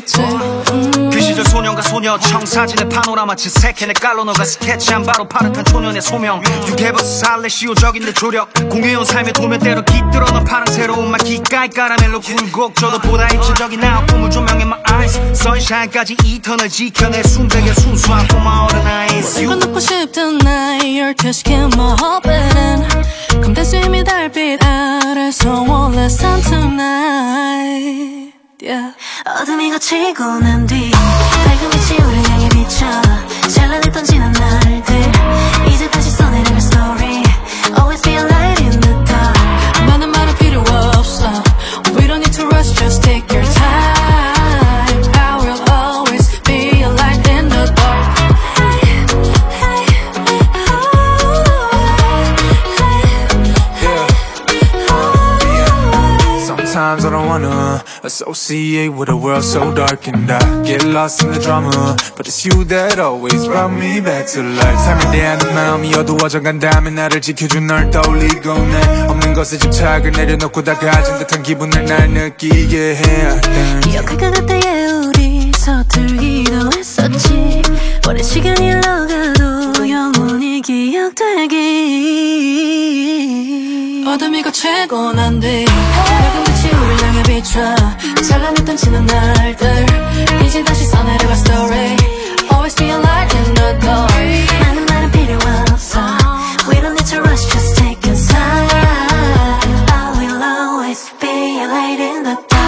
있지. 그 시절 소년과 소녀 청사진의 파노라마치 세캔의 깔로 너가 스케치한 바로 파릇한 초년의 소명. 유괴버스 살래 시오적인데 조력 공유해온 삶의 도면대로 깃들어 넌 파랑새로운 말 기가이 까라멜로 굴곡. 보다 입체적인 나 꿈을 조명해 my eyes 선샤인까지 이 턴을 지켜내 순백의 순수한 for my olden eyes. 이건 넣고 싶던 나의 You're just killing my hope and 검대 스위미 달빛 아래서 One last time tonight. Yeah. 어둠이 걷히고 난 뒤 밝은 빛이 우릴 향해 비춰 찬란했던 지난 날들 이제 다시 써내려갈 story. Always be a light in the dark. 많은 말은 필요 없어. We don't need to rush, just take your time. I will always be a light in the dark. Sometimes I don't wanna associate with a world so dark, and I get lost in the drama, but it's you that always brought me back to life. 삶에 대한 마음이 어두워져 간다면 나를 지켜준 널 떠올리고 내 없는 것에 집착을 내려놓고 다 가진 듯한 기분을 날 느끼게 해. 기억할 것 같아 yeah, 우리 서툴기도 했었지. 오랜 시간이 흘러가도 영원히 기억되기. 어둠이 걷히고 난 뒤 밝은 빛이 우릴 향해 비춰 찬란했던 지난 날들 이제 다시 써내려갈 story. Always be a light in the dark. 많은 말은 필요 없어. We don't need to rush, just take your time. I will always be a light in the dark.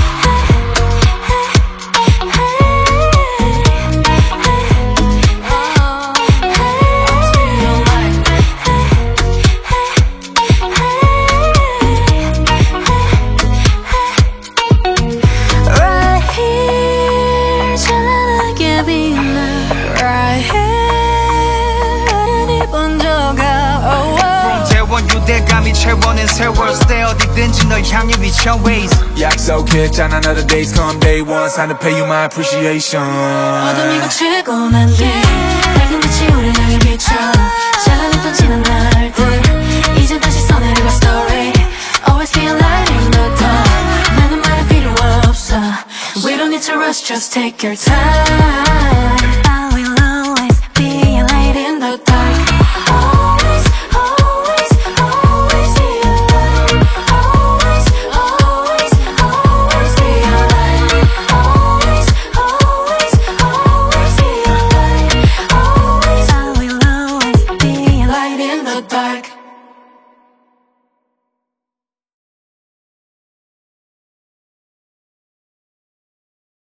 유대감이 채워낸 세월 stay 어디든지 널 향해 비춰 ways. 약속했잖아 another days come day one time to pay you my appreciation. 어둠이 걷히고 난 뒤 밝은 빛이 우릴 향해 비춰 찬란했던 지난 날들 이제 다시 써내려갈 story. Always be a light in the dark. 많은 말은 필요 없어. We don't need to rush, just take your time. I will always be a light in the dark. Always, always, always be a light. Always, always, always be a light. Always, always, always be a light. Always, I will always be a light in the dark.